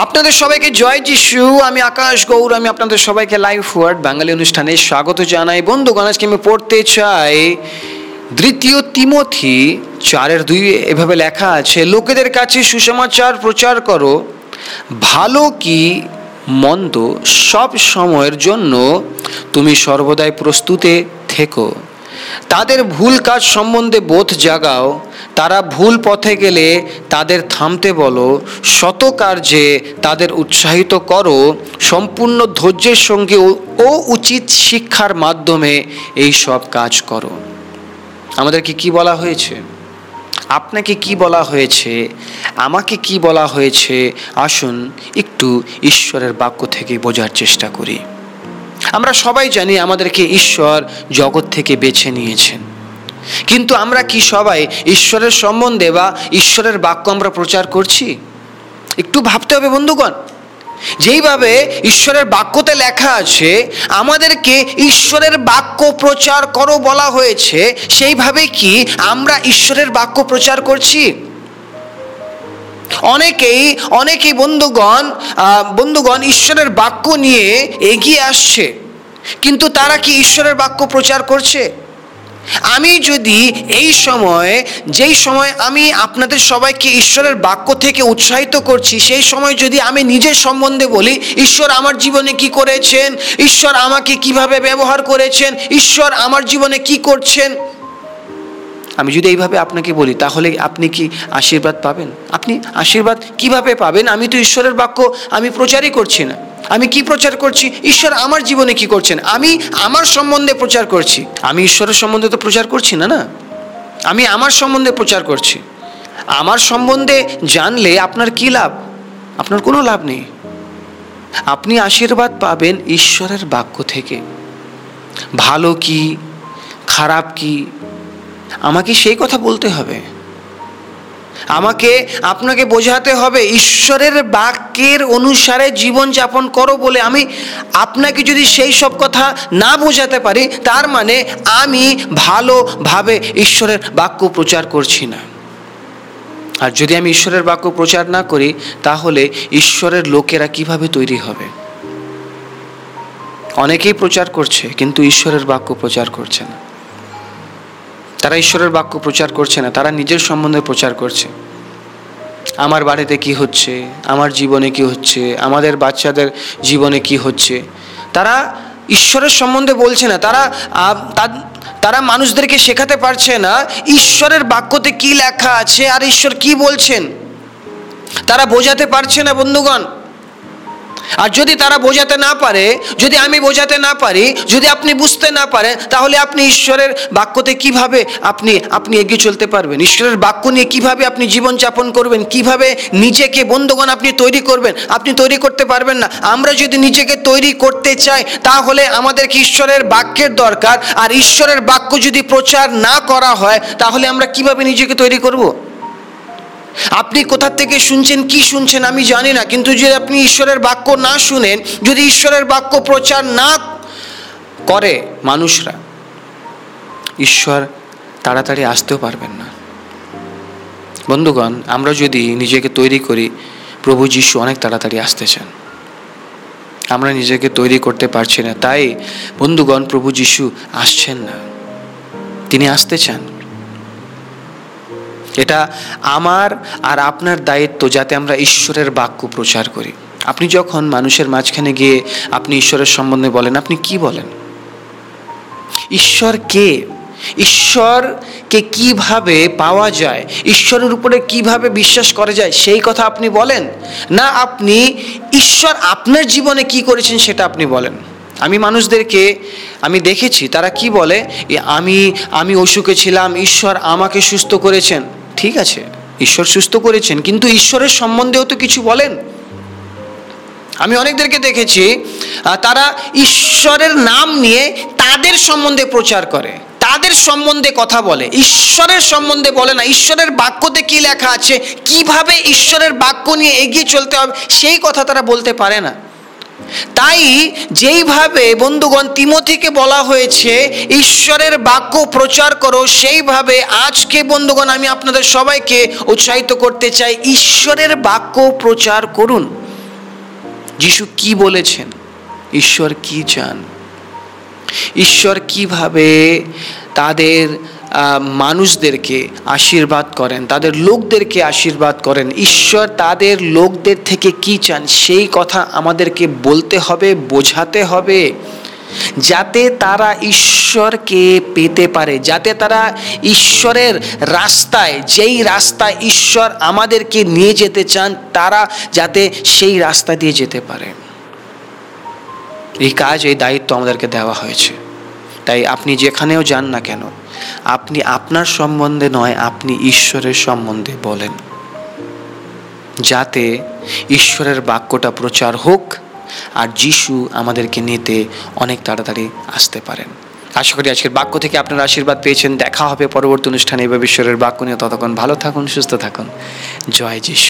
আপনাদের সবাইকে জয় যিশু। আমি আকাশ গৌর, আমি আপনাদের সবাইকে লাইভ ওয়ার্ড বাঙালি অনুষ্ঠানে স্বাগত জানাই। বন্ধুগণ, আজকে আমি পড়তে চাই 2 তিমথি 4:2। এভাবে লেখা আছে, লোকেদের কাছে সুসমাচার প্রচার করো, ভালো কি মন্দ সব সময়ের জন্য তুমি সর্বদাই প্রস্তুতে থেকো। তাদের ভুল কাজ সম্বন্ধে বোধ জাগাও, তারা ভুল পথে গেলে তাদের থামতে বলো, সৎ কার্যে তাদের উৎসাহিত করো, সম্পূর্ণ ধৈর্যের সঙ্গে ও উচিত শিক্ষার মাধ্যমে এই সব কাজ করো। আমাদেরকে কি বলা হয়েছে? আপনাকে কি বলা হয়েছে? আমাকে কি বলা হয়েছে? আসুন একটু ঈশ্বরের বাক্য থেকে বোঝার চেষ্টা করি। আমরা সবাই জানি আমাদেরকে ঈশ্বর জগৎ থেকে বেছে নিয়েছেন, কিন্তু আমরা কি সবাই ঈশ্বরের সম্বন্ধে বা ঈশ্বরের বাক্য আমরা প্রচার করছি? একটু ভাবতে হবে বন্ধুগণ। যেইভাবে ঈশ্বরের বাক্যতে লেখা আছে আমাদেরকে ঈশ্বরের বাক্য প্রচার করো বলা হয়েছে, সেইভাবে কি আমরা ঈশ্বরের বাক্য প্রচার করছি? অনেকেই বন্ধুগণ ঈশ্বরের বাক্য নিয়ে এগিয়ে আসছে, কিন্তু তারা কি ঈশ্বরের বাক্য প্রচার করছে? আমি যদি যেই সময় আমি আপনাদের সবাইকে ঈশ্বরের বাক্য থেকে উৎসাহিত করছি, সেই সময় যদি আমি নিজের সম্বন্ধে বলি, ঈশ্বর আমার জীবনে কি করেছেন, ঈশ্বর আমাকে কিভাবে ব্যবহার করেছেন, ঈশ্বর আমার জীবনে কি করছেন, আমি যদি এইভাবে আপনাকে বলি, তাহলে আপনি কি আশীর্বাদ পাবেন? আপনি আশীর্বাদ কিভাবে পাবেন? আমি তো ঈশ্বরের বাক্য আমি প্রচারই করছি না। আমি কি প্রচার করছি? ঈশ্বর আমার জীবনে কি করছেন আমি আমার সম্বন্ধে প্রচার করছি। আমি ঈশ্বরের সম্বন্ধে তো প্রচার করছি না। আমি আমার সম্বন্ধে প্রচার করছি। আমার সম্বন্ধে জানলে আপনার কি লাভ? আপনার কোনো লাভ নেই। আপনি আশীর্বাদ পাবেন ঈশ্বরের বাক্য থেকে। ভালো কি খারাপ কি আমাকে সেই কথা বলতে হবে। আপনাকে বোঝাতে হবে ঈশ্বরের বাক্যের অনুসারে জীবন যাপন করো বলে। আমি আপনাকে যদি সেই সব কথা না বোঝাতে পারি, তার মানে আমি ভালোভাবে ঈশ্বরের বাক্য প্রচার করছি না। আর যদি আমি ঈশ্বরের বাক্য প্রচার না করি, তাহলে ঈশ্বরের লোকেরা কিভাবে তৈরি হবে? অনেকেই প্রচার করছে, কিন্তু ঈশ্বরের বাক্য প্রচার করছে না। তারা ঈশ্বরের বাক্য প্রচার করছে না, তারা নিজের সম্বন্ধে প্রচার করছে। আমার বাড়িতে কি হচ্ছে, আমার জীবনে কি হচ্ছে, আমাদের বাচ্চাদের জীবনে কি হচ্ছে, তারা ঈশ্বরের সম্বন্ধে বলছে না। তারা মানুষদেরকে শেখাতে পারছে না ঈশ্বরের বাক্যতে কি লেখা আছে আর ঈশ্বর কি বলছেন। তারা বোঝাতে পারছে না বন্ধুগণ। আর যদি তারা বোঝাতে না পারে, যদি আমি বোঝাতে না পারি, যদি আপনি বুঝতে না পারেন, তাহলে আপনি ঈশ্বরের বাক্যতে কিভাবে আপনি এগিয়ে চলতে পারবেন? ঈশ্বরের বাক্য নিয়ে কিভাবে আপনি জীবনযাপন করবেন? কিভাবে নিজেকে বন্ধুগণ আপনি তৈরি করবেন? আপনি তৈরি করতে পারবেন না। আমরা যদি নিজেকে তৈরি করতে চাই, তাহলে আমাদেরকে ঈশ্বরের বাক্যের দরকার। আর ঈশ্বরের বাক্য যদি প্রচার না করা হয়, তাহলে আমরা কিভাবে নিজেকে তৈরি করব? আপনি কোথা থেকে শুনছেন, কি শুনছেন আমি জানি না, কিন্তু যদি আপনি ঈশ্বরের বাক্য না শুনেন, যদি ঈশ্বরের বাক্য প্রচার না করে মানুষরা, ঈশ্বর তাড়াতাড়ি আসতেও পারবেন না। বন্ধুগণ, আমরা যদি নিজেকে তৈরি করি, প্রভু যিশু অনেক তাড়াতাড়ি আসতে চান। আমরা নিজেকে তৈরি করতে পারছি না, তাই বন্ধুগণ প্রভু যিশু আসছেন না। তিনি আসতে চান। এটা আমার আর আপনার দায়িত্ব, যাতে আমরা ঈশ্বরের বাক্য প্রচার করি। আপনি যখন মানুষের মাঝখানে গিয়ে আপনি ঈশ্বরের সম্বন্ধে বলেন, আপনি কি বলেন? ঈশ্বর কে? ঈশ্বরকে কিভাবে পাওয়া যায়, ঈশ্বরের উপরে কিভাবে বিশ্বাস করা যায়, সেই কথা আপনি বলেন না। আপনি ঈশ্বর আপনার জীবনে কি করেছেন সেটা আপনি বলেন। আমি মানুষদেরকে দেখেছি, তারা কি বলে, আমি অসুখে ছিলাম, ঈশ্বর আমাকে সুস্থ করেছেন। ঠিক আছে, ঈশ্বর সুস্থ করেছেন, কিন্তু ঈশ্বরের সম্বন্ধেও তো কিছু বলেন। আমি অনেকদেরকে দেখেছি, তারা ঈশ্বরের নাম নিয়ে তাদের সম্বন্ধে প্রচার করে, তাদের সম্বন্ধে কথা বলে, ঈশ্বরের সম্বন্ধে বলে না। ঈশ্বরের বাক্যতে কি লেখা আছে, কিভাবে ঈশ্বরের বাক্য নিয়ে এগিয়ে চলতে হবে, সেই কথা তারা বলতে পারে না। তাই যেইভাবে বন্ধুগণ তিমথিকে বলা হয়েছে ঈশ্বরের বাক্য প্রচার করো, সেইভাবে আজকে বন্ধুগণ আমি আপনাদের সবাইকে উৎসাহিত করতে চাই, ঈশ্বরের বাক্য প্রচার করুন। যিশু কি বলেছেন, ঈশ্বর কি চান, ঈশ্বর কিভাবে তাদের মানুষদেরকে আশীর্বাদ করেন, তাদের লোকদেরকে আশীর্বাদ করেন, ঈশ্বর তাদের লোকদের থেকে কি চান, সেই কথা আমাদেরকে বলতে হবে, বোঝাতে হবে, যাতে তারা ঈশ্বরকে পেতে পারে, যাতে তারা ঈশ্বরের রাস্তায়, যেই রাস্তায় ঈশ্বর আমাদেরকে নিয়ে যেতে চান, তারা যাতে সেই রাস্তা দিয়ে যেতে পারে। এই কাজ, এই দায়িত্ব আমাদেরকে দেওয়া হয়েছে। তাই আপনি যেখানেও যান না কেন, আপনি আপনার সম্বন্ধে নয়, আপনি ঈশ্বরের সম্বন্ধে বলেন, যাতে ঈশ্বরের বাক্যটা প্রচার হোক আর যিশু আমাদেরকে নিতে অনেক তাড়াতাড়ি আসতে পারেন। আশা করি আজকের বাক্য থেকে আপনারা আশীর্বাদ পেয়েছেন। দেখা হবে পরবর্তী অনুষ্ঠানে এভাবে ঈশ্বরের বাক্য নিয়ে। ততক্ষণ ভালো থাকুন, সুস্থ থাকুন। জয় যিশু।